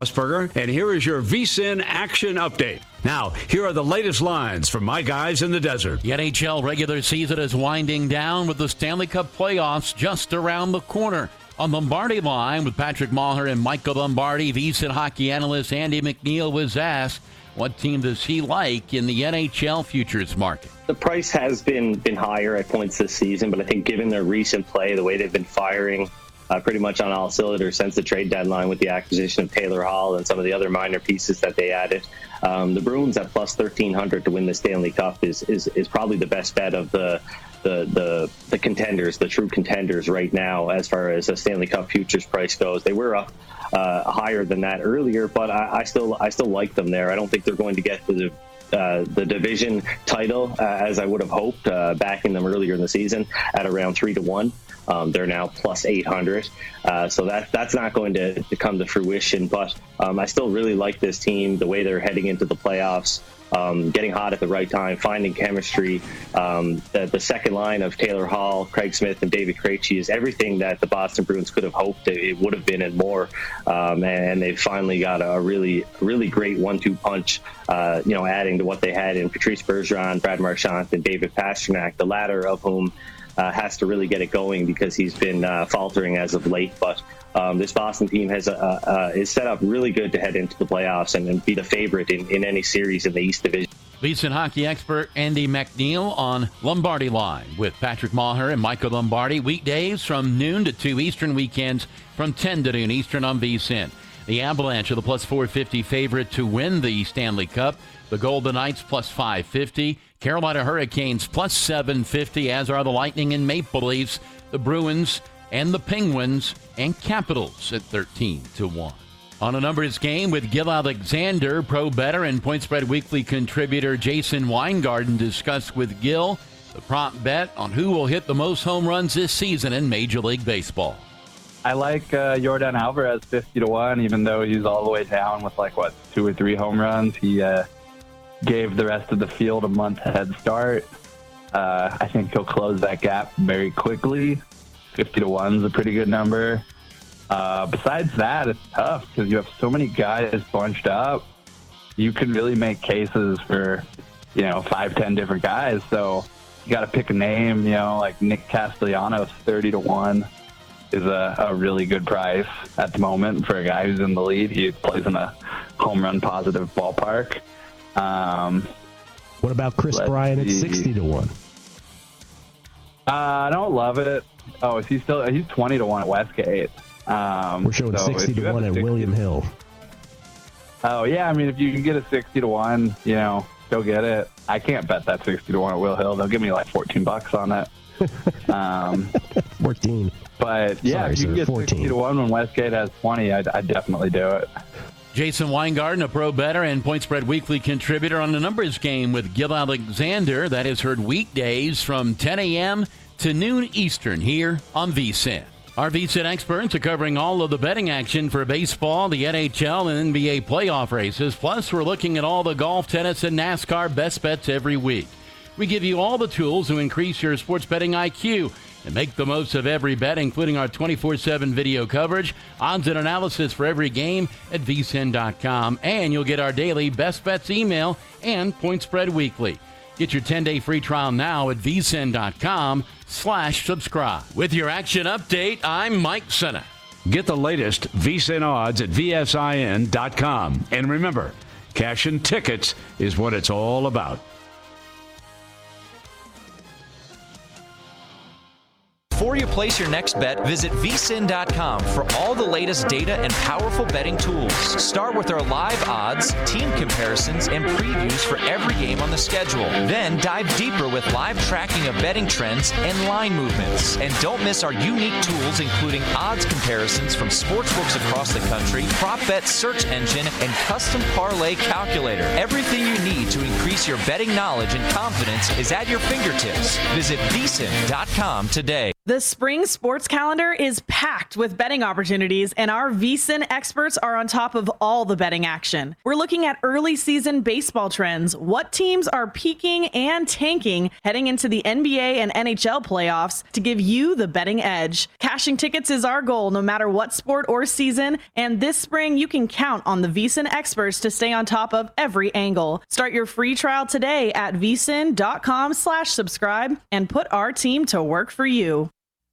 Asperger, and here is your VSiN action update. Now, here are the latest lines from my guys in the desert. The NHL regular season is winding down with the Stanley Cup playoffs just around the corner. On Lombardi Line with Patrick Maher and Michael Lombardi, VSiN hockey analyst Andy McNeil was asked, what team does he like in the NHL futures market? The price has been higher at points this season, but I think given their recent play, the way they've been firing pretty much on all cylinders since the trade deadline with the acquisition of Taylor Hall and some of the other minor pieces that they added. The Bruins at plus 1,300 to win the Stanley Cup is probably the best bet of the contenders, the true contenders right now as far as a Stanley Cup futures price goes. They were up higher than that earlier, but I still like them there. I don't think they're going to get the division title as I would have hoped, backing them earlier in the season at around 3-1. They're now plus 800. So that's not going to come to fruition. But I still really like this team, the way they're heading into the playoffs, getting hot at the right time, finding chemistry. The second line of Taylor Hall, Craig Smith, and David Krejci is everything that the Boston Bruins could have hoped it would have been and more. And they finally got a really, really great 1-2 punch, adding to what they had in Patrice Bergeron, Brad Marchand, and David Pastrnak, the latter of whom has to really get it going because he's been faltering as of late. But this Boston team is set up really good to head into the playoffs and be the favorite in any series in the East Division. VSiN hockey expert Andy McNeil on Lombardi Line with Patrick Maher and Michael Lombardi. Weekdays from noon to 2 Eastern, weekends from 10 to noon Eastern on VSiN. The Avalanche are the plus 450 favorite to win the Stanley Cup. The Golden Knights plus 550. Carolina Hurricanes plus 750, as are the Lightning and Maple Leafs, the Bruins and the Penguins and Capitals at 13-1. On a numbers game with Gil Alexander, Pro Bettor and Point Spread Weekly contributor Jason Weingarten discussed with Gil the prop bet on who will hit the most home runs this season in Major League Baseball. I like Yordan Alvarez 50-1, even though he's all the way down with 2 or 3 home runs. He gave the rest of the field a month head start. I think he'll close that gap very quickly. 50-1 is a pretty good number. Besides that, it's tough because you have so many guys bunched up. You can really make cases for, 5-10 different guys. So you got to pick a name, like Nick Castellanos, 30-1 is a really good price at the moment for a guy who's in the lead. He plays in a home run positive ballpark. What about Chris Bryant at 60-1? I don't love it. Oh, is he still? He's 20-1 at Westgate. We're showing 60-1 at William Hill. Oh yeah, I mean if you can get a 60-1, go get it. I can't bet that 60-1 at Will Hill. They'll give me $14 on it. 14. But yeah, if you can get 60-1 when Westgate has 20, I'd definitely do it. Jason Weingarten, a Pro Bettor and Point Spread Weekly contributor on the numbers game with Gil Alexander. That is heard weekdays from 10 a.m. to noon Eastern here on VSiN. Our VSiN experts are covering all of the betting action for baseball, the NHL, and NBA playoff races. Plus, we're looking at all the golf, tennis, and NASCAR best bets every week. We give you all the tools to increase your sports betting IQ and make the most of every bet, including our 24/7 video coverage, odds and analysis for every game at vsin.com. And you'll get our daily best bets email and Point Spread Weekly. Get your 10-day free trial now at vsin.com/subscribe. With your action update, I'm Mike Senna. Get the latest VSiN odds at vsin.com. And remember, cash and tickets is what it's all about. Before you place your next bet, visit vsin.com for all the latest data and powerful betting tools. Start with our live odds, team comparisons, and previews for every game on the schedule. Then dive deeper with live tracking of betting trends and line movements. And don't miss our unique tools, including odds comparisons from sportsbooks across the country, prop bet search engine, and custom parlay calculator. Everything you need to increase your betting knowledge and confidence is at your fingertips. Visit vsin.com today. The spring sports calendar is packed with betting opportunities, and our VSiN experts are on top of all the betting action. We're looking at early season baseball trends, what teams are peaking and tanking heading into the NBA and NHL playoffs to give you the betting edge. Cashing tickets is our goal no matter what sport or season, and this spring you can count on the VSiN experts to stay on top of every angle. Start your free trial today at vsin.com/subscribe and put our team to work for you.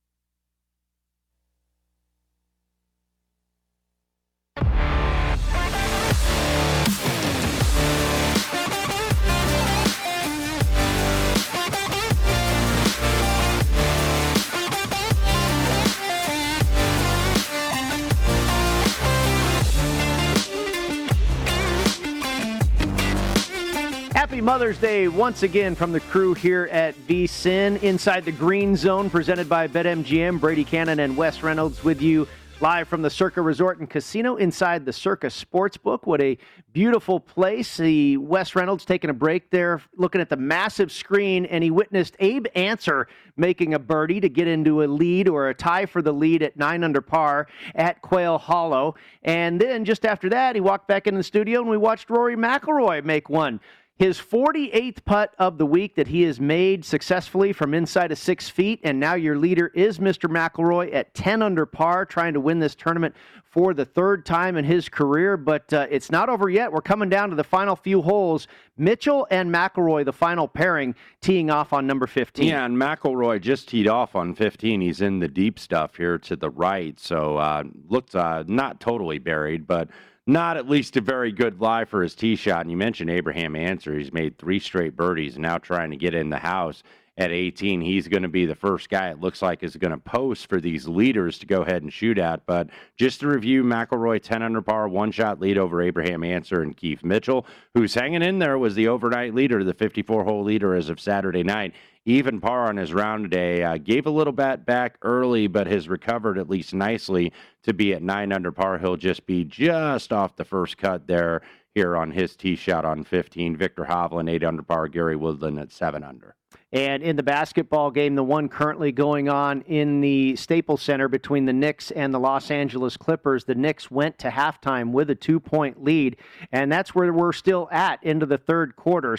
Happy Mother's Day once again from the crew here at VSiN. Inside the Green Zone, presented by BetMGM. Brady Cannon and Wes Reynolds with you live from the Circa Resort and Casino inside the Circa Sportsbook. What a beautiful place. The Wes Reynolds taking a break there, looking at the massive screen, and he witnessed Abe Answer making a birdie to get into a lead or a tie for the lead at 9 under par at Quail Hollow. And then just after that, he walked back in the studio and we watched Rory McIlroy make one. His 48th putt of the week that he has made successfully from inside of 6 feet, and now your leader is Mr. McIlroy at 10 under par, trying to win this tournament for the third time in his career, but it's not over yet. We're coming down to the final few holes. Mitchell and McIlroy, the final pairing, teeing off on number 15. Yeah, and McIlroy just teed off on 15. He's in the deep stuff here to the right, so looks not totally buried, but not at least a very good lie for his tee shot. And you mentioned Abraham Answer. He's made 3 straight birdies and now trying to get in the house at 18. He's going to be the first guy it looks like is going to post for these leaders to go ahead and shoot at. But just to review, McIlroy 10 under par, 1-shot lead over Abraham Answer and Keith Mitchell, who's hanging in there, was the overnight leader, the 54-hole leader as of Saturday night. Even par on his round today. Gave a little bat back early, but has recovered at least nicely to be at 9 under par. He'll just be just off the first cut there here on his tee shot on 15. Victor Hovland, 8 under par. Gary Woodland at 7 under. And in the basketball game, the one currently going on in the Staples Center between the Knicks and the Los Angeles Clippers, the Knicks went to halftime with a 2-point lead, and that's where we're still at into the third quarter,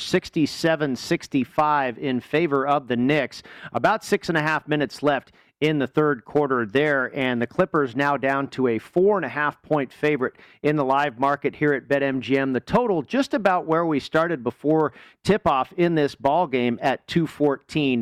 67-65 in favor of the Knicks. About 6.5 minutes left in the third quarter there, and the Clippers now down to a 4.5-point favorite in the live market here at BetMGM. The total just about where we started before tip-off in this ball game at 214.5.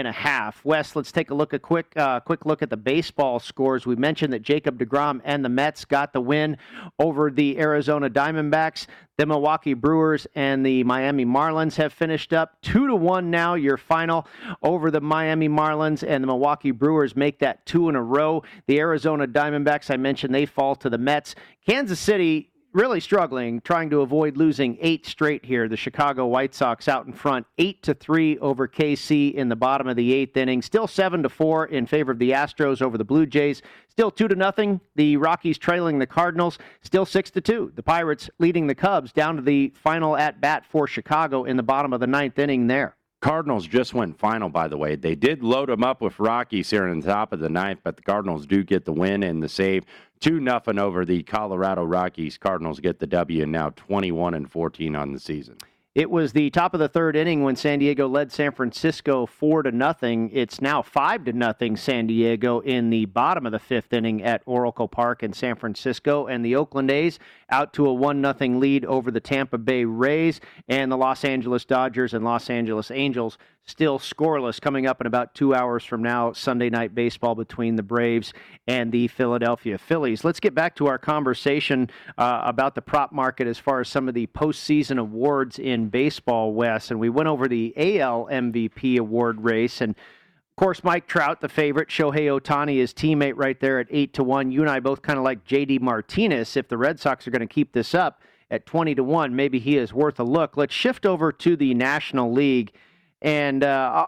Wes, let's take a quick look at the baseball scores. We mentioned that Jacob deGrom and the Mets got the win over the Arizona Diamondbacks. The Milwaukee Brewers and the Miami Marlins have finished up 2-1 now. Your final over the Miami Marlins, and the Milwaukee Brewers make that 2 in a row. The Arizona Diamondbacks, I mentioned, they fall to the Mets. Kansas City really struggling, trying to avoid losing 8 straight here. The Chicago White Sox out in front, 8-3 over KC in the bottom of the 8th inning. Still 7-4 in favor of the Astros over the Blue Jays. Still 2-0. The Rockies trailing the Cardinals. Still 6-2. The Pirates leading the Cubs down to the final at bat for Chicago in the bottom of the 9th inning there. Cardinals just went final, by the way. They did load them up with Rockies here in the top of the 9th, but the Cardinals do get the win and the save. 2-0 over the Colorado Rockies. Cardinals get the W, and now 21-14 on the season. It was the top of the 3rd inning when San Diego led San Francisco 4-0. It's now 5-0 San Diego in the bottom of the 5th inning at Oracle Park in San Francisco. And the Oakland A's out to a 1-0 lead over the Tampa Bay Rays. And the Los Angeles Dodgers and Los Angeles Angels still scoreless. Coming up in about 2 hours from now, Sunday night baseball between the Braves and the Philadelphia Phillies. Let's get back to our conversation about the prop market as far as some of the postseason awards in baseball, Wes. And we went over the AL MVP award race. And, of course, Mike Trout, the favorite. Shohei Ohtani, his teammate, right there at 8-1. You and I both kind of like J.D. Martinez. If the Red Sox are going to keep this up at 20-1, maybe he is worth a look. Let's shift over to the National League. And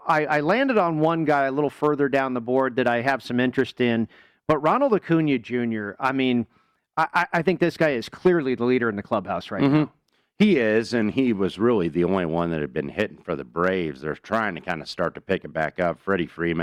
I landed on one guy a little further down the board that I have some interest in. But Ronald Acuna Jr., I mean, I think this guy is clearly the leader in the clubhouse right now. He is, and he was really the only one that had been hitting for the Braves. They're trying to kind of start to pick it back up. Freddie Freeman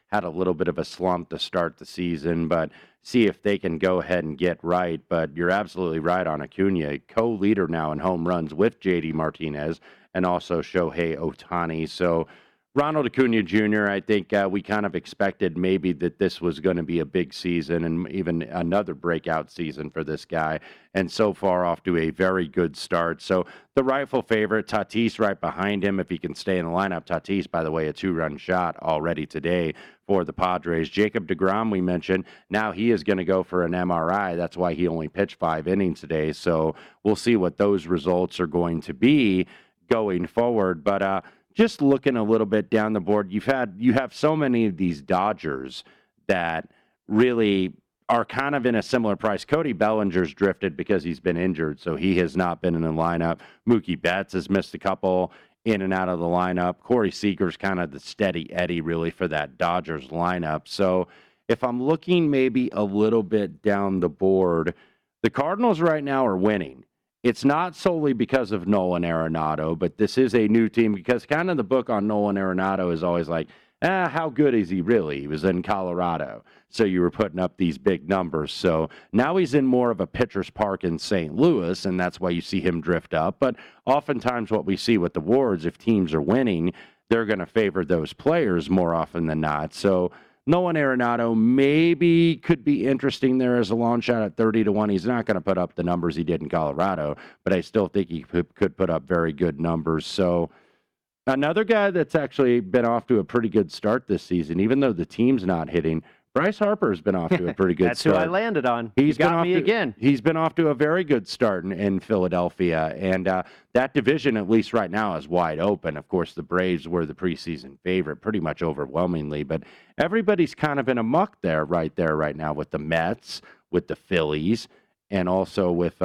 had a little bit of a slump to start the season, but see if they can go ahead and get right. But you're absolutely right on Acuna, co-leader now in home runs with JD Martinez and also Shohei Ohtani. So Ronald Acuna Jr., I think we kind of expected maybe that this was going to be a big season and even another breakout season for this guy. And so far off to a very good start. So the rightful favorite, Tatis right behind him, if he can stay in the lineup. Tatis, by the way, a 2-run shot already today for the Padres. Jacob deGrom, we mentioned, now he is going to go for an MRI. That's why he only pitched 5 innings today. So we'll see what those results are going to be going forward. But just looking a little bit down the board, you have so many of these Dodgers that really are kind of in a similar price. Cody Bellinger's drifted because he's been injured, so he has not been in the lineup. Mookie Betts has missed a couple in and out of the lineup. Corey Seager's kind of the steady Eddie, really, for that Dodgers lineup. So if I'm looking maybe a little bit down the board, the Cardinals right now are winning. It's not solely because of Nolan Arenado, but this is a new team because kind of the book on Nolan Arenado is always like, how good is he really? He was in Colorado, so you were putting up these big numbers. So now he's in more of a pitcher's park in St. Louis, and that's why you see him drift up. But oftentimes what we see with the awards, if teams are winning, they're going to favor those players more often than not. So Nolan Arenado maybe could be interesting there as a long shot at 30-1. He's not going to put up the numbers he did in Colorado, but I still think he could put up very good numbers. So another guy that's actually been off to a pretty good start this season, even though the team's not hitting, Bryce Harper has been off to a pretty good That's start. who I landed on. He's got me again. He's been off to a very good start in Philadelphia, and that division, at least right now, is wide open. Of course, the Braves were the preseason favorite pretty much overwhelmingly, but everybody's kind of in a muck right now with the Mets, with the Phillies, and also with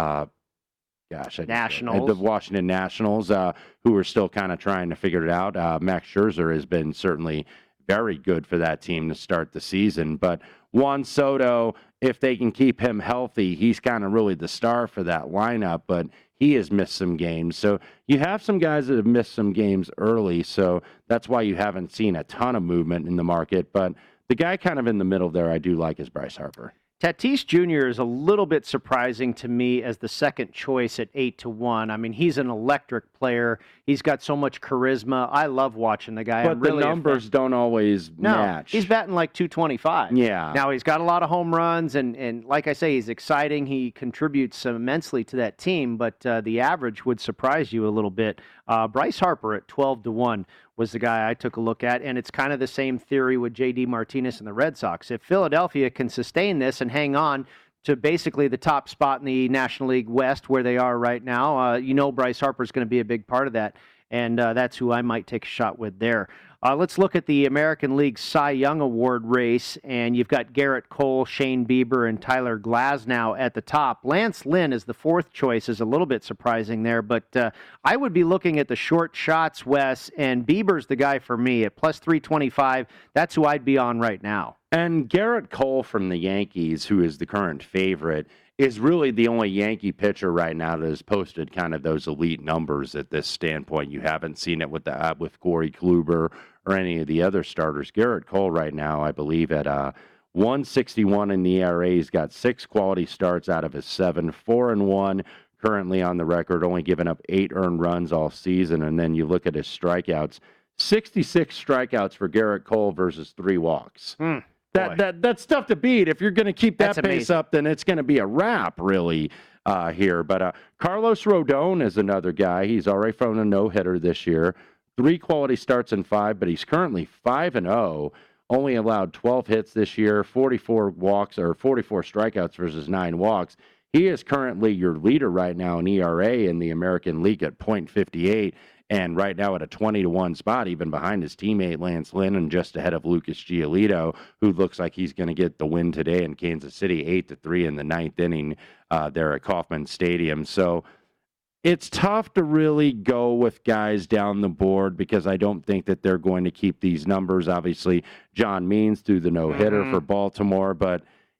Nationals. The Washington Nationals, who are still kind of trying to figure it out. Max Scherzer has been certainly very good for that team to start the season. But Juan Soto, if they can keep him healthy, he's kind of really the star for that lineup, but he has missed some games. So you have some guys that have missed some games early, so that's why you haven't seen a ton of movement in the market. But the guy kind of in the middle there I do like is Bryce Harper. Tatis Jr. is a little bit surprising to me as the second choice at 8-1. I mean, he's an electric player. He's got so much charisma. I love watching the guy. But the numbers don't always match. He's batting like 225. Yeah. Now, he's got a lot of home runs, and like I say, he's exciting. He contributes immensely to that team, but the average would surprise you a little bit. Bryce Harper at 12-1 was the guy I took a look at, and it's kind of the same theory with J.D. Martinez and the Red Sox. If Philadelphia can sustain this and hang on to basically the top spot in the National League West where they are right now, Bryce Harper's going to be a big part of that, and that's who I might take a shot with there. Let's look at the American League Cy Young Award race, and you've got Garrett Cole, Shane Bieber, and Tyler Glasnow at the top. Lance Lynn is the fourth choice, is a little bit surprising there, but I would be looking at the short shots, Wes, and Bieber's the guy for me at plus 325. That's who I'd be on right now. And Garrett Cole from the Yankees, who is the current favorite, is really the only Yankee pitcher right now that has posted kind of those elite numbers at this standpoint. You haven't seen it with Corey Kluber or any of the other starters. Garrett Cole right now, I believe, at 161 in the ERA. He's got 6 quality starts out of his 7, 4-1 currently on the record, only giving up 8 earned runs all season. And then you look at his strikeouts, 66 strikeouts for Garrett Cole versus 3 walks. That's tough to beat. If you're going to keep that pace up, then it's going to be a wrap, really, here. But Carlos Rodon is another guy. He's already thrown a no-hitter this year. 3 quality starts in 5, but he's currently 5-0. Only allowed 12 hits this year, 44 strikeouts versus 9 walks. He is currently your leader right now in ERA in the American League at .58. And right now at a 20-1 spot, even behind his teammate Lance Lynn and just ahead of Lucas Giolito, who looks like he's going to get the win today in Kansas City, 8-3 in the 9th inning there at Kauffman Stadium. So it's tough to really go with guys down the board because I don't think that they're going to keep these numbers. Obviously, John Means threw the no-hitter for Baltimore, but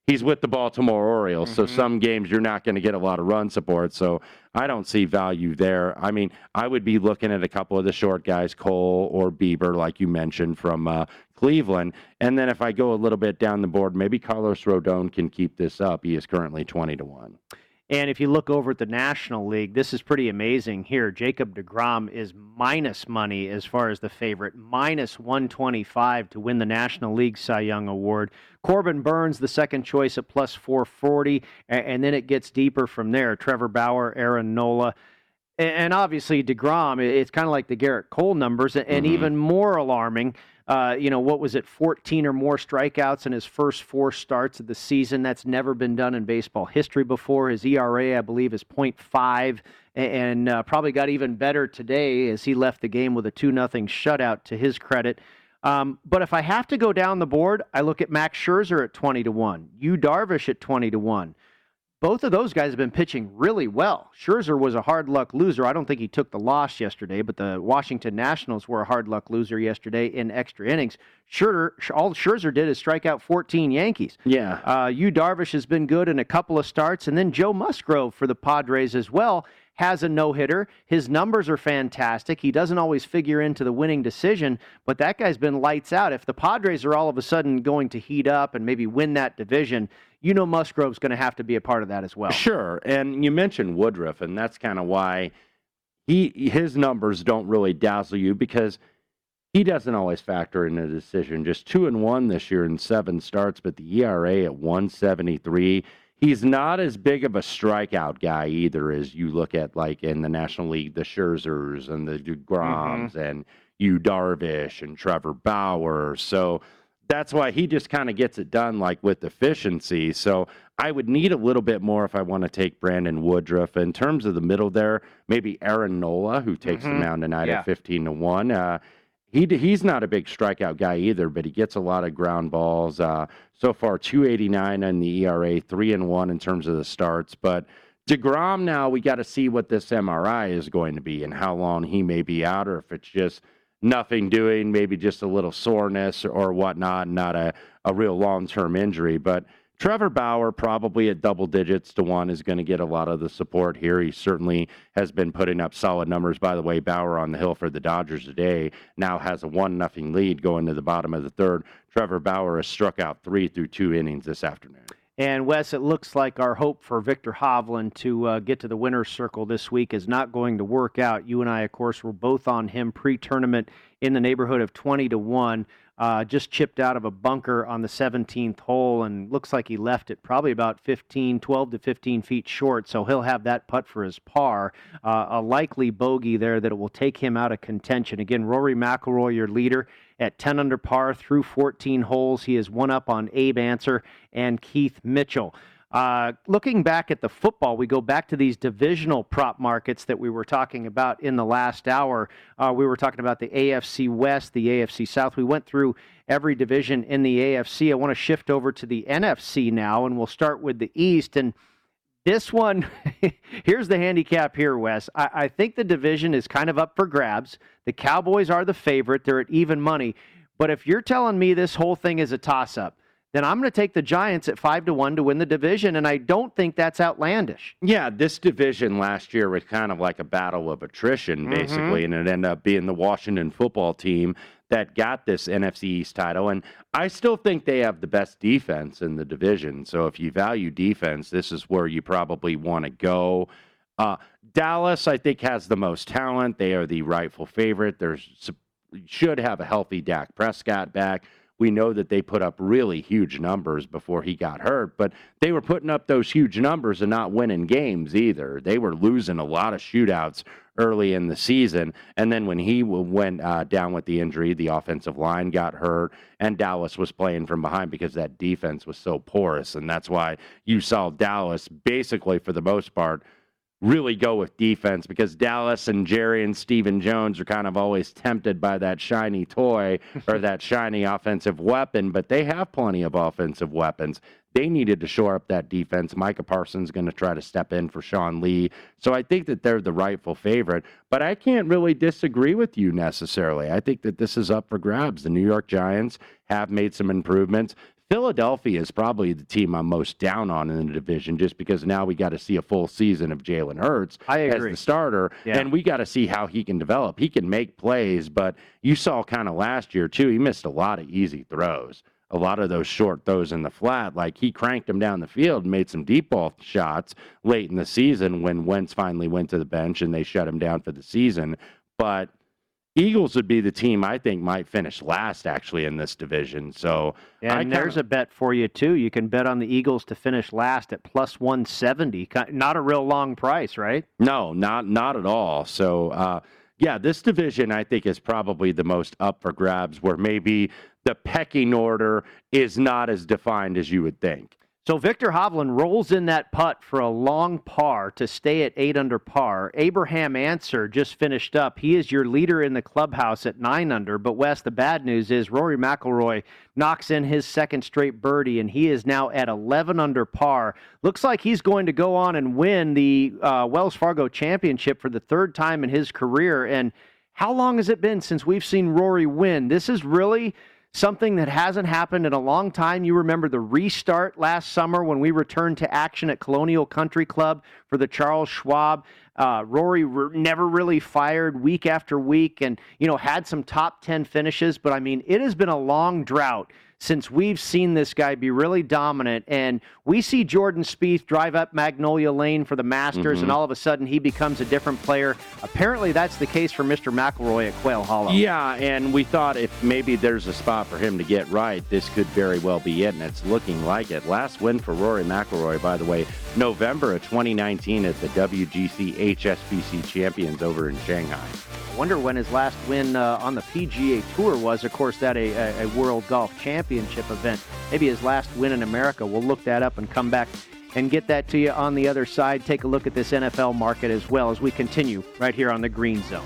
he's with the Baltimore Orioles, so some games you're not going to get a lot of run support. So I don't see value there. I mean, I would be looking at a couple of the short guys, Cole or Bieber, like you mentioned, from Cleveland. And then if I go a little bit down the board, maybe Carlos Rodon can keep this up. He is currently 20-1. And if you look over at the National League, this is pretty amazing here. Jacob deGrom is minus money as far as the favorite, minus 125 to win the National League Cy Young Award. Corbin Burns, the second choice at plus 440, and then it gets deeper from there. Trevor Bauer, Aaron Nola. And obviously deGrom, it's kind of like the Garrett Cole numbers, and even more alarming. What was it, 14 or more strikeouts in his first 4 starts of the season. That's never been done in baseball history before. His ERA, I believe, is 0.5, and probably got even better today as he left the game with a 2-0 shutout to his credit. But if I have to go down the board, I look at Max Scherzer at 20-1, Yu Darvish at 20-1. Both of those guys have been pitching really well. Scherzer was a hard luck loser. I don't think he took the loss yesterday, but the Washington Nationals were a hard luck loser yesterday in extra innings. All Scherzer did is strike out 14 Yankees. Yeah. Yu Darvish has been good in a couple of starts, and then Joe Musgrove for the Padres as well has a no-hitter. His numbers are fantastic. He doesn't always figure into the winning decision, but that guy's been lights out. If the Padres are all of a sudden going to heat up and maybe win that division, Musgrove's going to have to be a part of that as well. Sure, and you mentioned Woodruff, and that's kind of why his numbers don't really dazzle you, because he doesn't always factor in a decision. Just 2-1 this year in 7 starts, but the ERA at 1.73. He's not as big of a strikeout guy either as you look at, like, in the National League, the Scherzers and the DeGroms and Yu Darvish and Trevor Bauer. So that's why he just kind of gets it done, like, with efficiency. So I would need a little bit more if I want to take Brandon Woodruff. In terms of the middle there, maybe Aaron Nola, who takes the mound tonight at 15-1. He's not a big strikeout guy either, but he gets a lot of ground balls. So far, 2.89 on the ERA, 3-1 in terms of the starts. But DeGrom, now we got to see what this MRI is going to be and how long he may be out, or if it's just nothing doing, maybe just a little soreness or whatnot, not a real long-term injury. But Trevor Bauer, probably at double digits to 1, is going to get a lot of the support here. He certainly has been putting up solid numbers. By the way, Bauer on the hill for the Dodgers today now has a 1-0 lead going to the bottom of the third. Trevor Bauer has struck out 3 through 2 innings this afternoon. And, Wes, it looks like our hope for Victor Hovland to get to the winner's circle this week is not going to work out. You and I, of course, were both on him pre-tournament in the neighborhood of 20-1. Just chipped out of a bunker on the 17th hole, and looks like he left it probably about 12 to 15 feet short, so he'll have that putt for his par. A likely bogey there that it will take him out of contention. Again, Rory McIlroy, your leader, at 10 under par through 14 holes. He is one up on Abe Ancer and Keith Mitchell. Looking back at the football, we go back to these divisional prop markets that we were talking about in the last hour. We were talking about the AFC West, the AFC South. We went through every division in the AFC. I want to shift over to the NFC now, and we'll start with the East. And this one, here's the handicap here, Wes. I think the division is kind of up for grabs. The Cowboys are the favorite. They're at even money. But if you're telling me this whole thing is a toss-up, then I'm going to take the Giants at 5-1 to win the division, and I don't think that's outlandish. Yeah, this division last year was kind of like a battle of attrition, basically, and it ended up being the Washington football team that got this NFC East title. And I still think they have the best defense in the division. So if you value defense, this is where you probably want to go. Dallas, I think, has the most talent. They are the rightful favorite. Should have a healthy Dak Prescott back. We know that they put up really huge numbers before he got hurt, but they were putting up those huge numbers and not winning games either. They were losing a lot of shootouts early in the season, and then when he went down with the injury, the offensive line got hurt, and Dallas was playing from behind because that defense was so porous, and that's why you saw Dallas basically, for the most part, really go with defense, because Dallas and Jerry and Stephen Jones are kind of always tempted by that shiny toy or that shiny offensive weapon, but they have plenty of offensive weapons. They needed to shore up that defense. Micah Parsons going to try to step in for Sean Lee. So I think that they're the rightful favorite, but I can't really disagree with you necessarily. I think that this is up for grabs. The New York Giants have made some improvements. Philadelphia is probably the team I'm most down on in the division, just because now we got to see a full season of Jalen Hurts as the starter, and we got to see how he can develop. He can make plays, but you saw kind of last year, too, he missed a lot of easy throws. A lot of those short throws in the flat, like he cranked them down the field and made some deep ball shots late in the season when Wentz finally went to the bench and they shut him down for the season. But Eagles would be the team I think might finish last, actually, in this division. So, and there's a bet for you, too. You can bet on the Eagles to finish last at plus 170. Not a real long price, right? No, not at all. So, this division, I think, is probably the most up for grabs, where maybe the pecking order is not as defined as you would think. So Viktor Hovland rolls in that putt for a long par to stay at 8 under par. Abraham Ancer just finished up. He is your leader in the clubhouse at 9 under. But, Wes, the bad news is Rory McIlroy knocks in his second straight birdie, and he is now at 11 under par. Looks like he's going to go on and win the Wells Fargo Championship for the third time in his career. And how long has it been since we've seen Rory win? This is really something that hasn't happened in a long time. You remember the restart last summer when we returned to action at Colonial Country Club for the Charles Schwab. Rory never really fired week after week and, had some top 10 finishes. But, it has been a long drought since we've seen this guy be really dominant. And we see Jordan Spieth drive up Magnolia Lane for the Masters, and all of a sudden he becomes a different player. Apparently that's the case for Mr. McIlroy at Quail Hollow. Yeah, and we thought if maybe there's a spot for him to get right, this could very well be it, and it's looking like it. Last win for Rory McIlroy, by the way, November of 2019 at the WGC HSBC Champions over in Shanghai. I wonder when his last win on the PGA Tour was. Of course, that a World Golf Championship event. Maybe his last win in America. We'll look that up and come back and get that to you on the other side. Take a look at this NFL market as well as we continue right here on the Green Zone.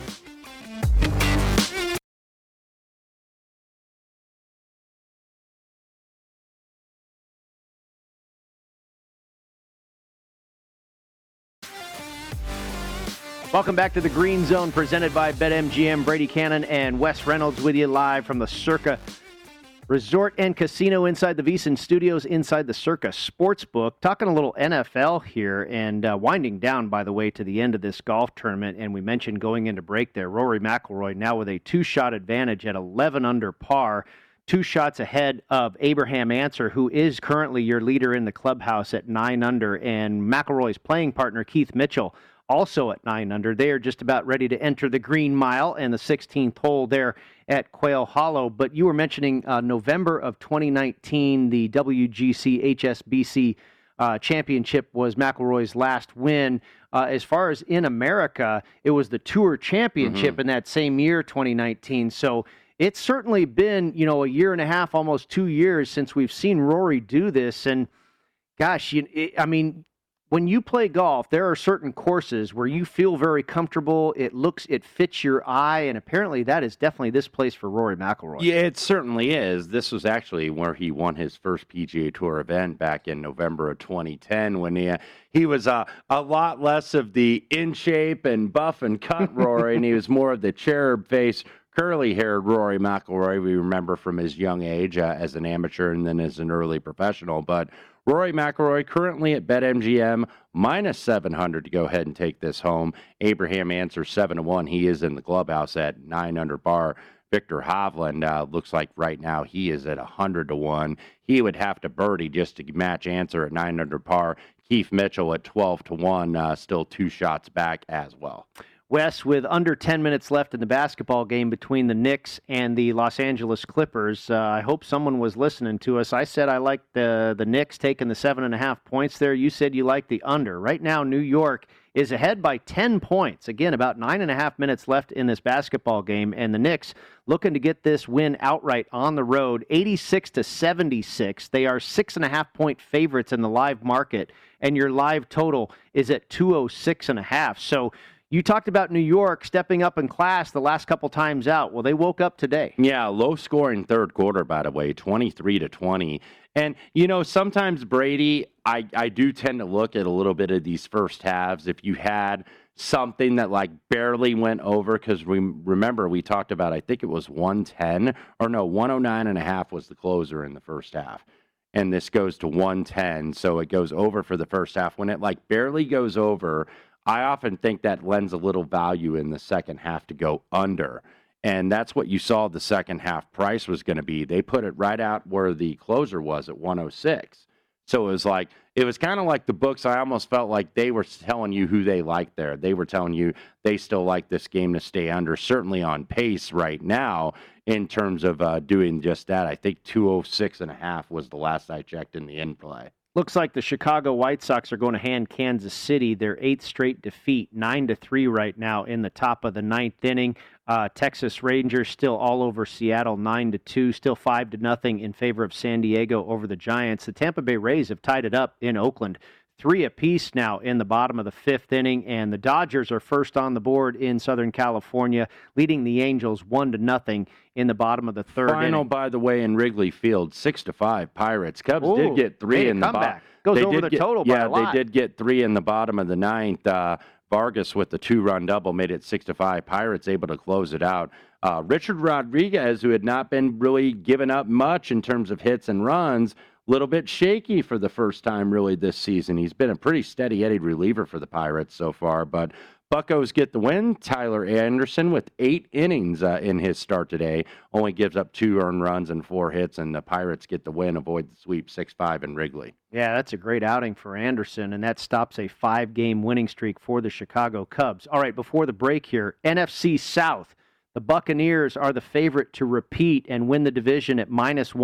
Welcome back to the Green Zone, presented by BetMGM. Brady Cannon and Wes Reynolds with you live from the Circa Resort and Casino inside the VSiN Studios, inside the Circa Sportsbook. Talking a little NFL here and winding down, by the way, to the end of this golf tournament. And we mentioned going into break there, Rory McIlroy now with a 2-shot advantage at 11 under par. 2 shots ahead of Abraham Ancer, who is currently your leader in the clubhouse at 9 under. And McIlroy's playing partner, Keith Mitchell, also at 9 under. They are just about ready to enter the Green Mile and the 16th hole there at Quail Hollow. But you were mentioning November of 2019, the WGC HSBC Championship was McIlroy's last win. As far as in America, it was the Tour Championship in that same year, 2019. So it's certainly been, a year and a half, almost 2 years since we've seen Rory do this. And gosh, when you play golf, there are certain courses where you feel very comfortable. It fits your eye, and apparently that is definitely this place for Rory McIlroy. Yeah, it certainly is. This was actually where he won his first PGA Tour event back in November of 2010 when he was a lot less of the in shape and buff and cut Rory, and he was more of the cherub face, curly-haired Rory McIlroy we remember from his young age as an amateur and then as an early professional. But Rory McIlroy currently at BetMGM minus 700 to go ahead and take this home. Abraham Ancer 7-1. He is in the clubhouse at 9 under par. Viktor Hovland looks like right now he is at 100-1. He would have to birdie just to match Ancer at 9 under par. Keith Mitchell at 12-1, still 2 shots back as well. Wes, with under 10 minutes left in the basketball game between the Knicks and the Los Angeles Clippers, I hope someone was listening to us. I said I liked the Knicks taking the 7.5 points there. You said you liked the under. Right now, New York is ahead by 10 points. Again, about 9.5 minutes left in this basketball game, and the Knicks looking to get this win outright on the road, 86-76. They are 6.5-point favorites in the live market, and your live total is at 206.5. So you talked about New York stepping up in class the last couple times out. Well, they woke up today. Yeah, low-scoring third quarter, by the way, 23-20. And, sometimes, Brady, I do tend to look at a little bit of these first halves. If you had something that, barely went over, because remember, we talked about, I think it was 110, or no, 109.5 was the closer in the first half. and this goes to 110, so it goes over for the first half. When it like barely goes over, I often think that lends a little value in the second half to go under. And that's what you saw the second half price was going to be. They put it right out where the closer was at 106. So it was kind of like the books. I almost felt like they were telling you who they liked there. They were telling you they still like this game to stay under, certainly on pace right now in terms of doing just that. I think 206.5 was the last I checked in the in play. Looks like the Chicago White Sox are going to hand Kansas City their 8th straight defeat, 9-3 right now in the top of the 9th inning. Texas Rangers still all over Seattle, 9-2, still 5-0 in favor of San Diego over the Giants. The Tampa Bay Rays have tied it up in Oakland, 3 apiece now in the bottom of the 5th inning, and the Dodgers are first on the board in Southern California, leading the Angels 1-0 in the bottom of the 3rd inning. Final, by the way, in Wrigley Field, 6-5 Pirates. Cubs did get 3 in the bottom. Goes over the total by a lot. Yeah, they did get 3 in the bottom of the 9th. Vargas with the 2-run double made it 6-5. Pirates able to close it out. Richard Rodriguez, who had not been really giving up much in terms of hits and runs, little bit shaky for the first time really this season. He's been a pretty steady-eddied reliever for the Pirates so far, but Buccos get the win. Tyler Anderson with 8 innings in his start today only gives up 2 earned runs and 4 hits, and the Pirates get the win, avoid the sweep 6-5 in Wrigley. Yeah, that's a great outing for Anderson, and that stops a 5-game winning streak for the Chicago Cubs. All right, before the break here, NFC South. The Buccaneers are the favorite to repeat and win the division at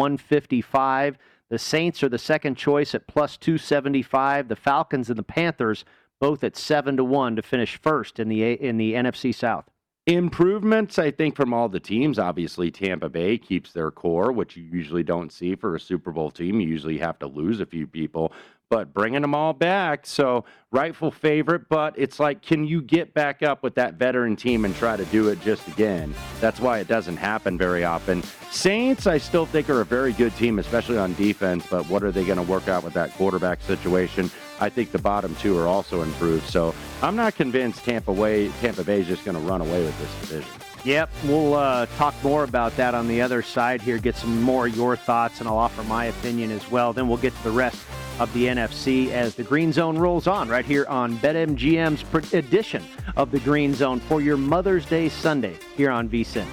-155. The Saints are the second choice at +275. The Falcons and the Panthers both at 7-1 to finish first in the NFC South. Improvements, I think, from all the teams. Obviously, Tampa Bay keeps their core, which you usually don't see for a Super Bowl team. You usually have to lose a few people, but bringing them all back. So rightful favorite, but it's like, can you get back up with that veteran team and try to do it just again? That's why it doesn't happen very often. Saints, I still think, are a very good team, especially on defense, but what are they going to work out with that quarterback situation? I think the bottom 2 are also improved. So I'm not convinced Tampa Bay is just going to run away with this division. Yep, we'll talk more about that on the other side here, get some more of your thoughts, and I'll offer my opinion as well. Then we'll get to the rest of the NFC as the Green Zone rolls on right here on BetMGM's edition of the Green Zone for your Mother's Day Sunday here on VSiN.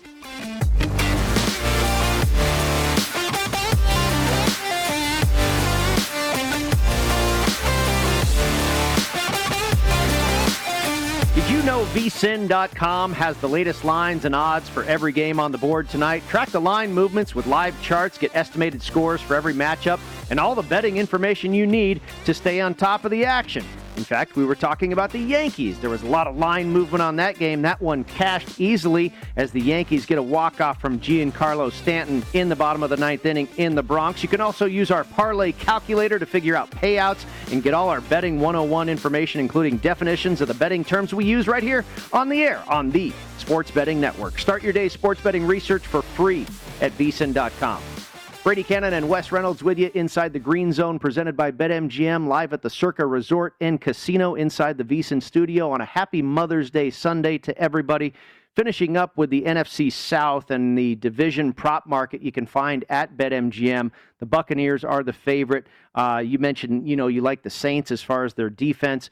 Did you know VSiN.com has the latest lines and odds for every game on the board tonight? Track the line movements with live charts, get estimated scores for every matchup, and all the betting information you need to stay on top of the action. In fact, we were talking about the Yankees. There was a lot of line movement on that game. That one cashed easily as the Yankees get a walk-off from Giancarlo Stanton in the bottom of the 9th inning in the Bronx. You can also use our parlay calculator to figure out payouts and get all our betting 101 information, including definitions of the betting terms we use right here on the air on the Sports Betting Network. Start your day's sports betting research for free at VSiN.com. Brady Cannon and Wes Reynolds with you inside the Green Zone, presented by BetMGM, live at the Circa Resort and Casino inside the VSiN studio on a happy Mother's Day Sunday to everybody. Finishing up with the NFC South and the division prop market you can find at BetMGM. The Buccaneers are the favorite. You mentioned, you like the Saints as far as their defense.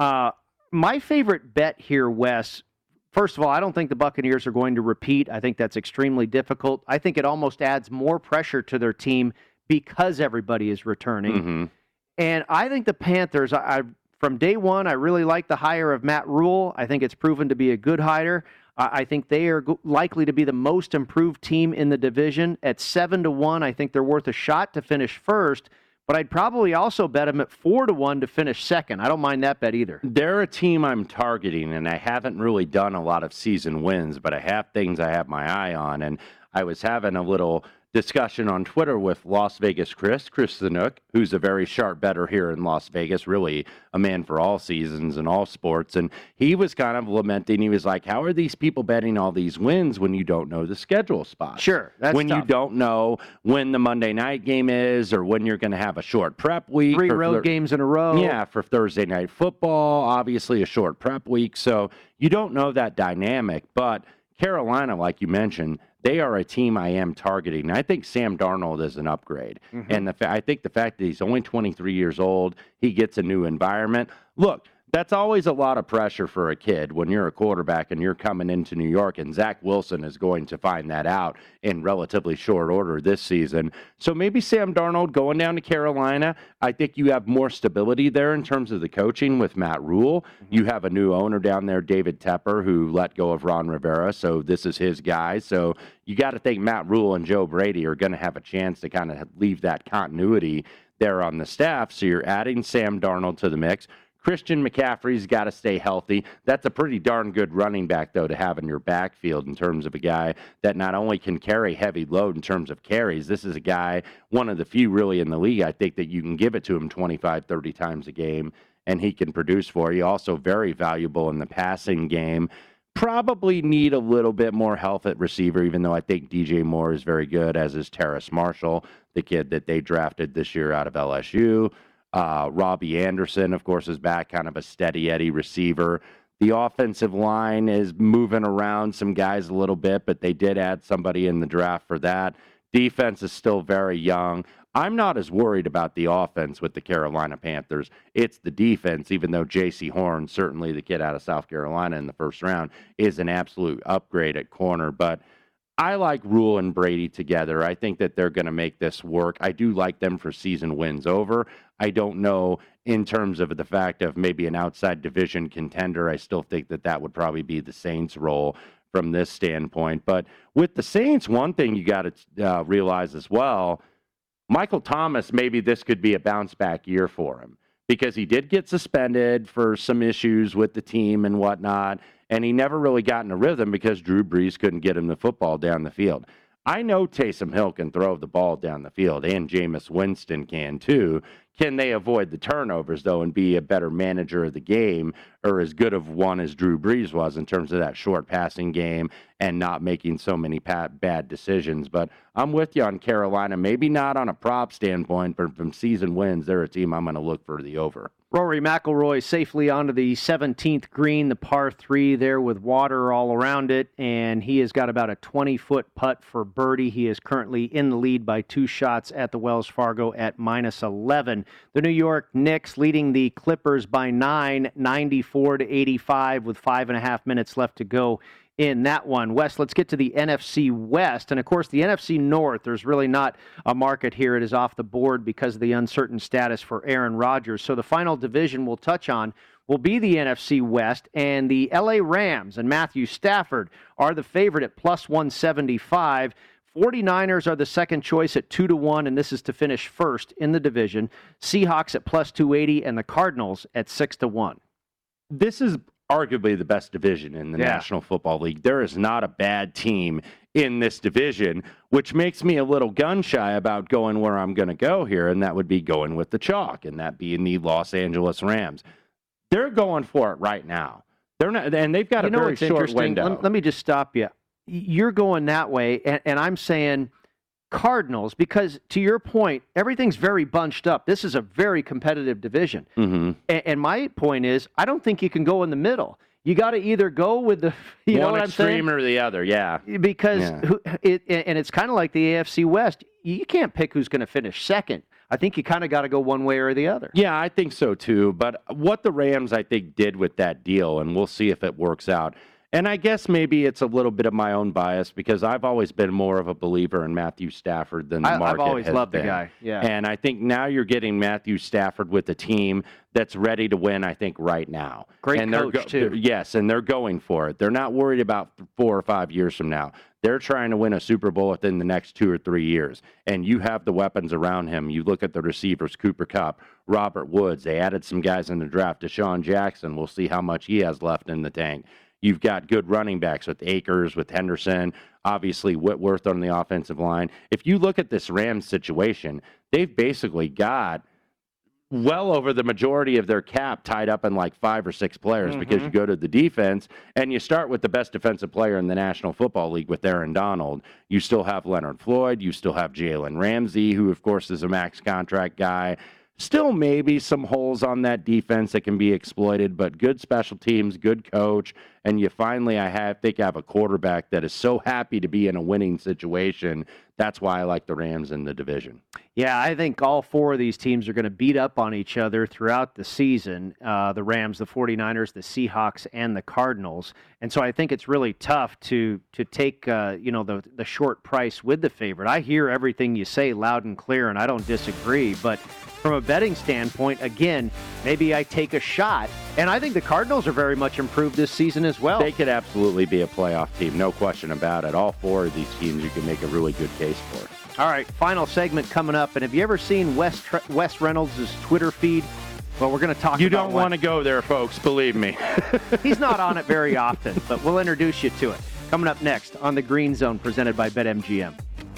My favorite bet here, Wes, first of all, I don't think the Buccaneers are going to repeat. I think that's extremely difficult. I think it almost adds more pressure to their team because everybody is returning. Mm-hmm. And I think the Panthers, from day one, I really like the hire of Matt Rule. I think it's proven to be a good hire. I think they are likely to be the most improved team in the division. At 7-1, I think they're worth a shot to finish first. But I'd probably also bet them at 4-1 to finish second. I don't mind that bet either. They're a team I'm targeting, and I haven't really done a lot of season wins, but I have things I have my eye on. And I was having a little discussion on Twitter with Las Vegas Chris the Nook, who's a very sharp bettor here in Las Vegas, really a man for all seasons and all sports. And he was kind of lamenting. He was like, how are these people betting all these wins when you don't know the schedule spot? Sure, that's when tough. You don't know when the Monday night game is or when you're going to have a short prep week. 3 road games in a row. Yeah, for Thursday night football, obviously a short prep week. So you don't know that dynamic. But Carolina, like you mentioned, they are a team I am targeting. I think Sam Darnold is an upgrade. Mm-hmm. And I think the fact that he's only 23 years old, he gets a new environment. Look, that's always a lot of pressure for a kid when you're a quarterback and you're coming into New York, and Zach Wilson is going to find that out in relatively short order this season. So maybe Sam Darnold going down to Carolina, I think you have more stability there in terms of the coaching with Matt Rule. Mm-hmm. You have a new owner down there, David Tepper, who let go of Ron Rivera, so this is his guy. So you got to think Matt Rule and Joe Brady are going to have a chance to kind of leave that continuity there on the staff. So you're adding Sam Darnold to the mix. Christian McCaffrey's got to stay healthy. That's a pretty darn good running back, though, to have in your backfield in terms of a guy that not only can carry heavy load in terms of carries. This is a guy, one of the few really in the league, I think, that you can give it to him 25, 30 times a game, and he can produce for you. Also very valuable in the passing game. Probably need a little bit more health at receiver, even though I think DJ Moore is very good, as is Terrace Marshall, the kid that they drafted this year out of LSU. Robbie Anderson, of course, is back, kind of a steady Eddie receiver. The offensive line is moving around some guys a little bit, but they did add somebody in the draft for that. Defense is still very young. I'm not as worried about the offense with the Carolina Panthers. It's the defense, even though J.C. Horn, certainly the kid out of South Carolina in the first round, is an absolute upgrade at corner. But I like Rule and Brady together. I think that they're going to make this work. I do like them for season wins over. I don't know in terms of the fact of maybe an outside division contender. I still think that that would probably be the Saints' role from this standpoint. But with the Saints, one thing you got to realize as well, Michael Thomas, maybe this could be a bounce-back year for him because he did get suspended for some issues with the team and whatnot, and he never really got in a rhythm because Drew Brees couldn't get him the football down the field. I know Taysom Hill can throw the ball down the field, and Jameis Winston can too. Can they avoid the turnovers, though, and be a better manager of the game or as good of one as Drew Brees was in terms of that short passing game and not making so many bad decisions? But I'm with you on Carolina. Maybe not on a prop standpoint, but from season wins, they're a team I'm going to look for the over. Rory McIlroy safely onto the 17th green, the par 3 there with water all around it, and he has got about a 20-foot putt for birdie. He is currently in the lead by 2 shots at the Wells Fargo at -11. The New York Knicks leading the Clippers by 9, 94-85 with 5.5 minutes left to go in that one. Wes, let's get to the NFC West. And, of course, the NFC North, there's really not a market here. It is off the board because of the uncertain status for Aaron Rodgers. So the final division we'll touch on will be the NFC West, and the L.A. Rams and Matthew Stafford are the favorite at +175. 49ers are the second choice at 2-1, and this is to finish first in the division. Seahawks at +280, and the Cardinals at 6-1. This is arguably the best division in the National Football League. There is not a bad team in this division, which makes me a little gun-shy about going where I'm going to go here, and that would be going with the chalk, and that being the Los Angeles Rams. They're going for it right now. They're not, and they've got a very short window. Let me just stop you. You're going that way, and I'm saying Cardinals, because to your point, everything's very bunched up. This is a very competitive division. Mm-hmm. And my point is, I don't think you can go in the middle. You got to either go with the one extreme or the other, because it's kind of like the AFC West. You can't pick who's going to finish second. I think you kind of got to go one way or the other. Yeah, I think so too. But what the Rams, I think, did with that deal, and we'll see if it works out. And I guess maybe it's a little bit of my own bias because I've always been more of a believer in Matthew Stafford than the market has been. I've always loved the guy, yeah. And I think now you're getting Matthew Stafford with a team that's ready to win, I think, right now. Great coach, too. Yes, and they're going for it. They're not worried about 4 or 5 years from now. They're trying to win a Super Bowl within the next 2 or 3 years. And you have the weapons around him. You look at the receivers, Cooper Kupp, Robert Woods. They added some guys in the draft. Deshaun Jackson, we'll see how much he has left in the tank. You've got good running backs with Akers, with Henderson, obviously Whitworth on the offensive line. If you look at this Rams situation, they've basically got well over the majority of their cap tied up in like 5 or 6 players because you go to the defense and you start with the best defensive player in the National Football League with Aaron Donald. You still have Leonard Floyd. You still have Jalen Ramsey, who, of course, is a max contract guy. Still maybe some holes on that defense that can be exploited, but good special teams, good coach, and you finally, I think I have a quarterback that is so happy to be in a winning situation. That's why I like the Rams in the division. Yeah, I think all four of these teams are going to beat up on each other throughout the season. The Rams, the 49ers, the Seahawks, and the Cardinals. And so I think it's really tough to take the short price with the favorite. I hear everything you say loud and clear, and I don't disagree. But from a betting standpoint, again, maybe I take a shot. And I think the Cardinals are very much improved this season as well. They could absolutely be a playoff team, no question about it. All four of these teams you can make a really good case for. All right, final segment coming up. And have you ever seen Wes Reynolds' Twitter feed? Well, we're going to talk You about don't want to go there, folks, believe me. He's not on it very often, but we'll introduce you to it. Coming up next on the Green Zone, presented by BetMGM.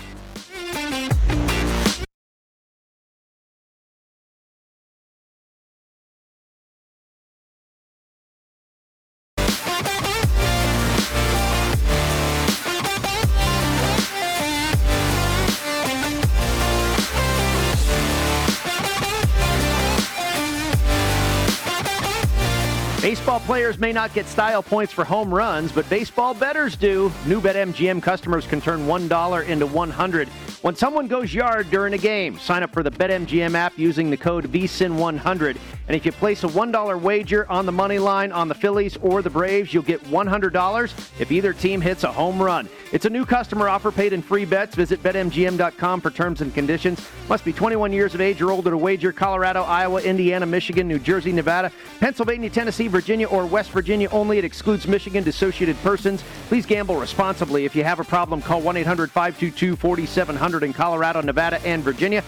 Baseball players may not get style points for home runs, but baseball bettors do. New BetMGM customers can turn $1 into $100 when someone goes yard during a game. Sign up for the BetMGM app using the code VSIN100. And if you place a $1 wager on the money line on the Phillies or the Braves, you'll get $100 if either team hits a home run. It's a new customer offer, paid in free bets. Visit BetMGM.com for terms and conditions. Must be 21 years of age or older to wager. Colorado, Iowa, Indiana, Michigan, New Jersey, Nevada, Pennsylvania, Tennessee, Virginia, or West Virginia only. It excludes Michigan dissociated persons. Please gamble responsibly. If you have a problem, call 1-800-522-4700 in Colorado, Nevada, and Virginia.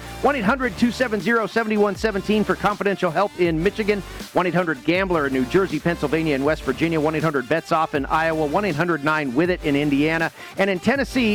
1-800-270-7117 for confidential help in Michigan. 1-800-GAMBLER in New Jersey, Pennsylvania, and West Virginia. 1-800-BETS-OFF in Iowa. 1-800-9-WITH-IT in Indiana. And in Tennessee,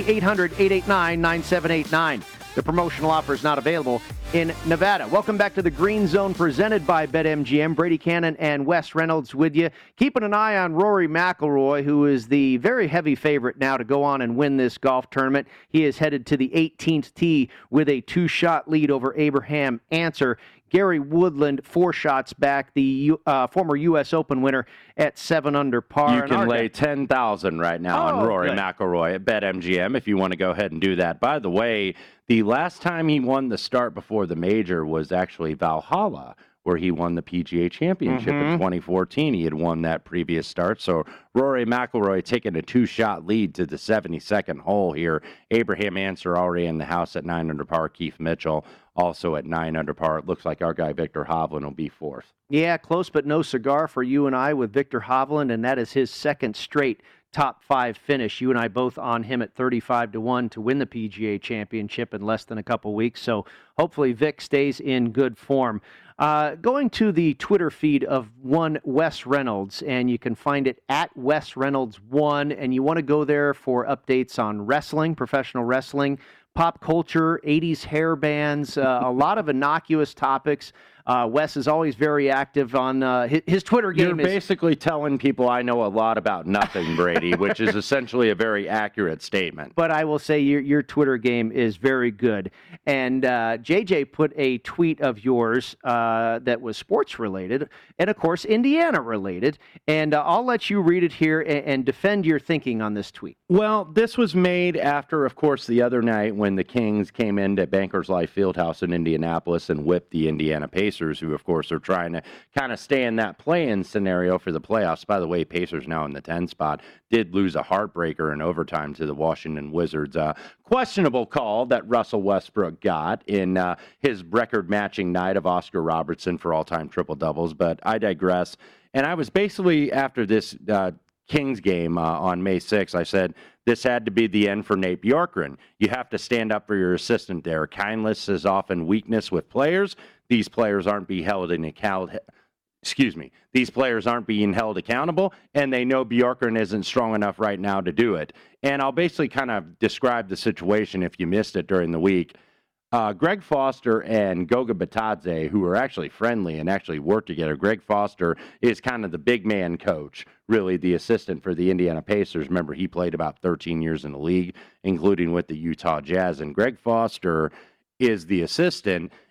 800-889-9789. The promotional offer is not available in Nevada. Welcome back to the Green Zone, presented by BetMGM. Brady Cannon and Wes Reynolds with you. Keeping an eye on Rory McIlroy, who is the very heavy favorite now to go on and win this golf tournament. He is headed to the 18th tee with a 2-shot lead over Abraham Answer. Gary Woodland, 4 shots back, the former U.S. Open winner at 7 under par. You can lay $10,000 right now on Rory McIlroy at BetMGM if you want to go ahead and do that. By the way, the last time he won the start before the major was actually Valhalla, where he won the PGA Championship in 2014. He had won that previous start. So Rory McIlroy taking a 2-shot lead to the 72nd hole here. Abraham Answer already in the house at 9 under par. Keith Mitchell also at 9 under par. It looks like our guy Viktor Hovland will be 4th. Yeah, close but no cigar for you and I with Viktor Hovland, and that is his second straight top 5 finish. You and I both on him at 35-1 to win the PGA Championship in less than a couple weeks. So hopefully Vic stays in good form. Going to the Twitter feed of one Wes Reynolds, and you can find it at Wes Reynolds 1, and you want to go there for updates on wrestling, professional wrestling, pop culture, 80s hair bands, a lot of innocuous topics. Wes is always very active on his Twitter game. You're basically telling people I know a lot about nothing, Brady, which is essentially a very accurate statement. But I will say your Twitter game is very good. And JJ put a tweet of yours that was sports related and, of course, Indiana related. And I'll let you read it here and defend your thinking on this tweet. Well, this was made after, of course, the other night when the Kings came into Bankers Life Fieldhouse in Indianapolis and whipped the Indiana Pacers, who, of course, are trying to kind of stay in that play-in scenario for the playoffs. By the way, Pacers now in the 10 spot did lose a heartbreaker in overtime to the Washington Wizards. Questionable call that Russell Westbrook got in his record-matching night of Oscar Robertson for all-time triple-doubles, but I digress. And I was basically, after this Kings game on May 6th, I said, this had to be the end for Nate Bjorkgren. You have to stand up for your assistant there. Kindness is often weakness with players. These players aren't being held in account. These players aren't being held accountable, and they know Bjorkgren isn't strong enough right now to do it. And I'll basically kind of describe the situation if you missed it during the week. Greg Foster and Goga Batadze, who are actually friendly and actually work together. Greg Foster is kind of the big man coach, really the assistant for the Indiana Pacers. Remember, he played about 13 years in the league, including with the Utah Jazz. And Greg Foster is the assistant.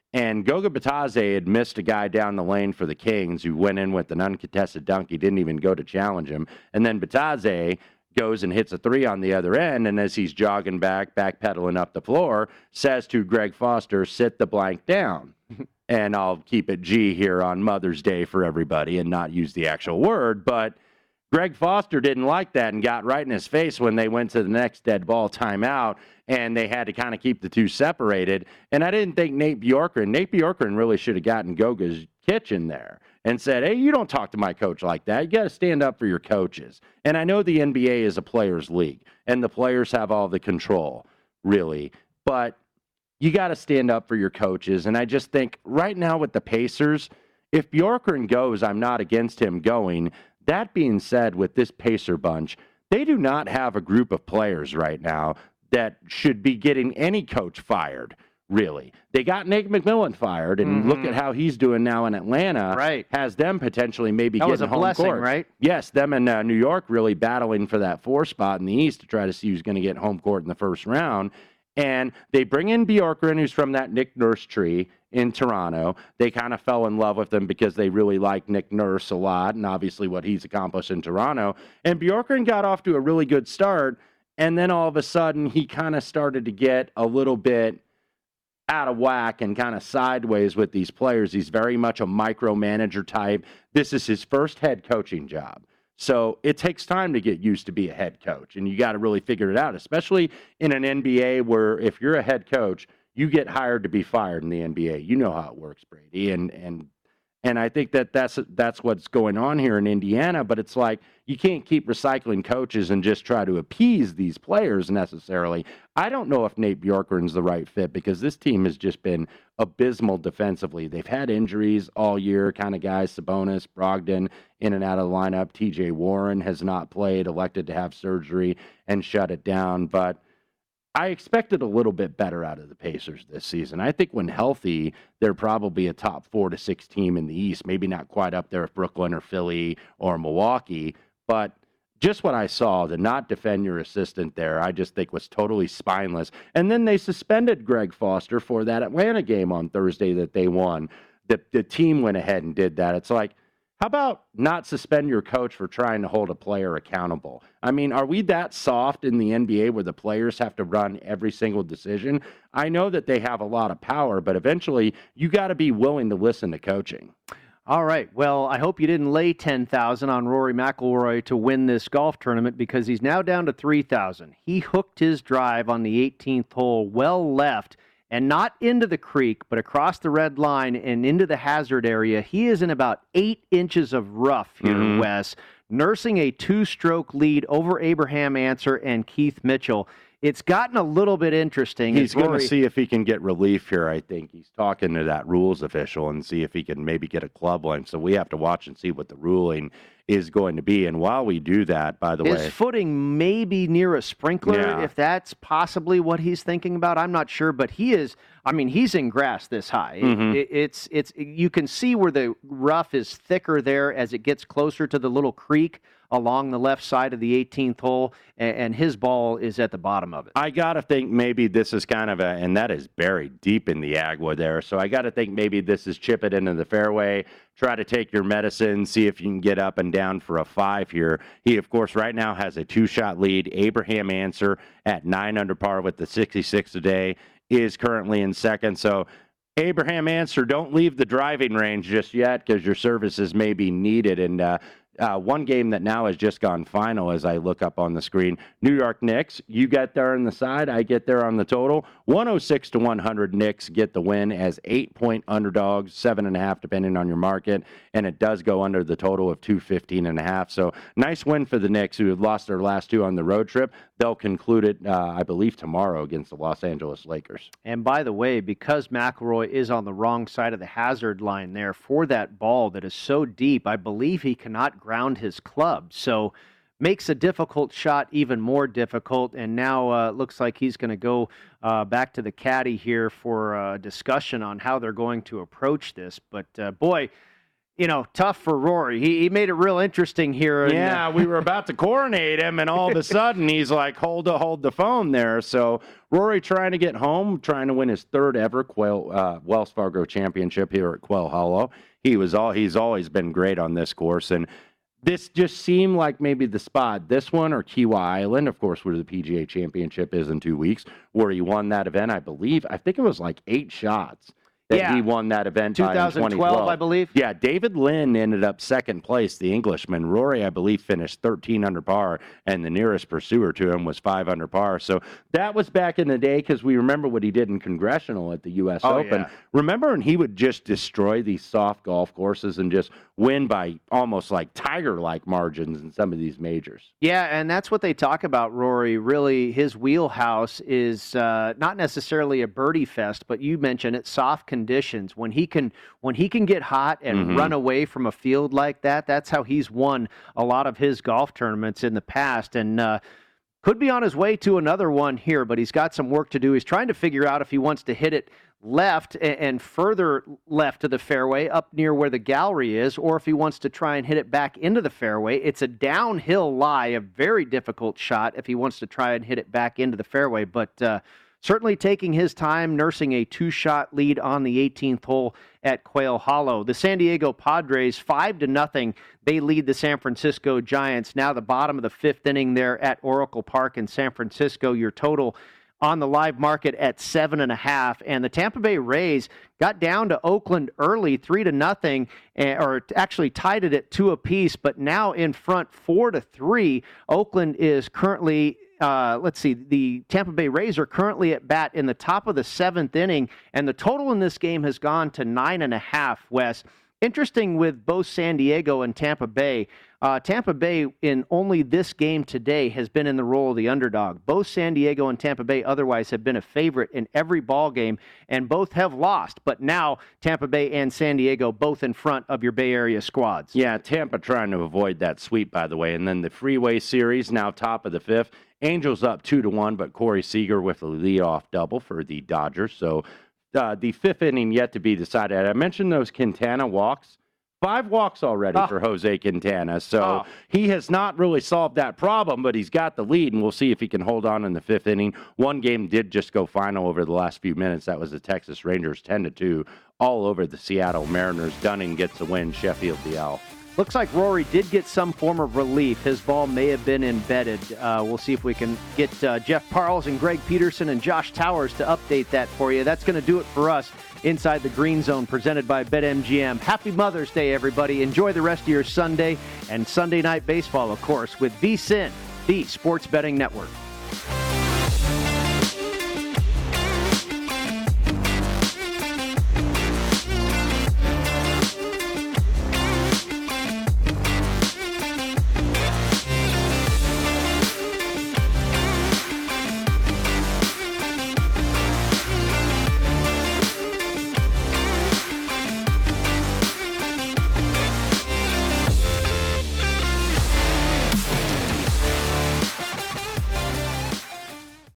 And Goga Bitadze had missed a guy down the lane for the Kings who went in with an uncontested dunk. He didn't even go to challenge him. And then Bitadze goes and hits a three on the other end, and as he's jogging backpedaling up the floor, says to Greg Foster, sit the blank down. And I'll keep it G here on Mother's Day for everybody and not use the actual word, but Greg Foster didn't like that and got right in his face when they went to the next dead ball timeout, and they had to kind of keep the two separated. And I didn't think Nate Bjorkgren really should have gotten Goga's kitchen there and said, hey, you don't talk to my coach like that. You got to stand up for your coaches. And I know the NBA is a players' league, and the players have all the control, really. But you got to stand up for your coaches. And I just think right now with the Pacers, if Bjorkgren goes, I'm not against him going. That being said, with this Pacer bunch, they do not have a group of players right now that should be getting any coach fired, really. They got Nate McMillan fired, and look at how he's doing now in Atlanta. Right. Has them potentially maybe that getting was a home blessing, court. Right? Yes, them and New York really battling for that 4 spot in the East to try to see who's going to get home court in the first round. And they bring in Bjorkgren, who's from that Nick Nurse tree in Toronto. They kind of fell in love with him because they really like Nick Nurse a lot and obviously what he's accomplished in Toronto. And Bjorkgren got off to a really good start, and then all of a sudden he kind of started to get a little bit out of whack and kind of sideways with these players. He's very much a micromanager type. This is his first head coaching job. So it takes time to get used to be a head coach, and you got to really figure it out, especially in an NBA where if you're a head coach, you get hired to be fired in the NBA. You know how it works, Brady. And I think that's what's going on here in Indiana, but it's like you can't keep recycling coaches and just try to appease these players necessarily. I don't know if Nate Bjorkgren's the right fit because this team has just been abysmal defensively. They've had injuries all year, kind of guys, Sabonis, Brogdon, in and out of the lineup. TJ Warren has not played, elected to have surgery and shut it down, but I expected a little bit better out of the Pacers this season. I think when healthy, they're probably a top 4 to 6 team in the East. Maybe not quite up there with Brooklyn or Philly or Milwaukee, but just what I saw, to not defend your assistant there, I just think was totally spineless. And then they suspended Greg Foster for that Atlanta game on Thursday that they won. The team went ahead and did that. It's like, how about not suspend your coach for trying to hold a player accountable? I mean, are we that soft in the NBA where the players have to run every single decision? I know that they have a lot of power, but eventually you got to be willing to listen to coaching. All right. Well, I hope you didn't lay 10,000 on Rory McIlroy to win this golf tournament because he's now down to 3,000. He hooked his drive on the 18th hole well left and not into the creek, but across the red line and into the hazard area. He is in about 8 inches of rough here, Wes, nursing a 2-stroke lead over Abraham Ancer and Keith Mitchell. It's gotten a little bit interesting. He's going to see if he can get relief here, I think. He's talking to that rules official and see if he can maybe get a club length. So we have to watch and see what the ruling is going to be. And while we do that, by the way... His footing may be near a sprinkler, if that's possibly what he's thinking about. I'm not sure, but he is... I mean, he's in grass this high. It's you can see where the rough is thicker there as it gets closer to the little creek along the left side of the 18th hole, and his ball is at the bottom of it. I got to think maybe this is kind of and that is buried deep in the agua there, so I got to think maybe this is chip it into the fairway, try to take your medicine, see if you can get up and down for a 5 here. He, of course, right now has a 2-shot lead. Abraham Ancer at 9 under par with the 66 today is currently in second, so Abraham Ancer, don't leave the driving range just yet because your services may be needed. And one game that now has just gone final as I look up on the screen. New York Knicks, you get there on the side, I get there on the total. 106 to 100 Knicks get the win as 8-point underdogs, 7.5 depending on your market, and it does go under the total of 215.5. So nice win for the Knicks, who have lost their last 2 on the road trip. They'll conclude it, I believe, tomorrow against the Los Angeles Lakers. And by the way, because McIlroy is on the wrong side of the hazard line there for that ball that is so deep, I believe he cannot ground his club. So makes a difficult shot even more difficult. And now looks like he's going to go back to the caddy here for a discussion on how they're going to approach this. But boy, tough for Rory. He made it real interesting here. Yeah, we were about to coronate him, and all of a sudden he's like, hold the phone there. So Rory trying to get home, trying to win his third ever Wells Fargo Championship here at Quail Hollow. He's always been great on this course, and this just seemed like maybe the spot. This one or Kiawah Island, of course, where the PGA Championship is in 2 weeks, where he won that event, I think it was like 8 shots. He won that event 2012, I believe. Yeah, David Lynn ended up second place, the Englishman. Rory, I believe, finished 13 under par, and the nearest pursuer to him was 5 under par. So that was back in the day, because we remember what he did in Congressional at the U.S. Open. Yeah. Remember, and he would just destroy these soft golf courses and just win by almost like Tiger-like margins in some of these majors. Yeah, and that's what they talk about, Rory. Really, his wheelhouse is not necessarily a birdie fest, but you mentioned it, soft conditions. When he can get hot and run away from a field like that, that's how he's won a lot of his golf tournaments in the past. And could be on his way to another one here, but he's got some work to do. He's trying to figure out if he wants to hit it left and further left to the fairway up near where the gallery is, or if he wants to try and hit it back into the fairway. It's a downhill lie, a very difficult shot if he wants to try and hit it back into the fairway, but certainly taking his time, nursing a 2-shot lead on the 18th hole at Quail Hollow. The San Diego Padres, 5-0. They lead the San Francisco Giants. Now the bottom of the 5th inning there at Oracle Park in San Francisco. Your total on the live market at 7.5. And the Tampa Bay Rays got down to Oakland early, 3-0, or actually tied it at 2 apiece, but now in front 4-3. Oakland is currently the Tampa Bay Rays are currently at bat in the top of the 7th inning, and the total in this game has gone to 9.5, Wes. Interesting with both San Diego and Tampa Bay. Tampa Bay, in only this game today, has been in the role of the underdog. Both San Diego and Tampa Bay otherwise have been a favorite in every ball game, and both have lost. But now Tampa Bay and San Diego both in front of your Bay Area squads. Yeah, Tampa trying to avoid that sweep, by the way. And then the Freeway Series, now top of the 5th. Angels up 2-1, but Corey Seager with a leadoff double for the Dodgers. So the 5th inning yet to be decided. I mentioned those Quintana walks. 5 walks already for Jose Quintana. So he has not really solved that problem, but he's got the lead, and we'll see if he can hold on in the 5th inning. One game did just go final over the last few minutes. That was the Texas Rangers 10-2 all over the Seattle Mariners. Dunning gets the win, Sheffield the Elf. Looks like Rory did get some form of relief. His ball may have been embedded. We'll see if we can get Jeff Parles and Greg Peterson and Josh Towers to update that for you. That's going to do it for us inside the Green Zone, presented by BetMGM. Happy Mother's Day, everybody. Enjoy the rest of your Sunday and Sunday Night Baseball, of course, with VSiN, the Sports Betting Network.